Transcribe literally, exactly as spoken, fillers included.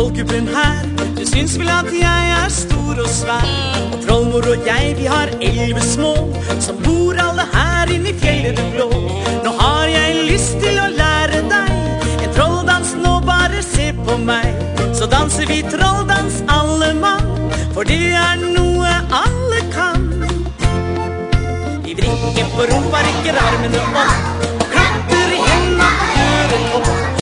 Målgruppen her, du syns vel at jeg er stor og svær. Og trollmor og jeg, vi har elleve små, som bor alle her inne i fjellet det blå. Nå har jeg lyst til å lære deg en trolldans, nå bare se på meg. Så danser vi trolldans alle mann, for det er noe alle kan. Vi vrikker på rumpa, rykker armene opp,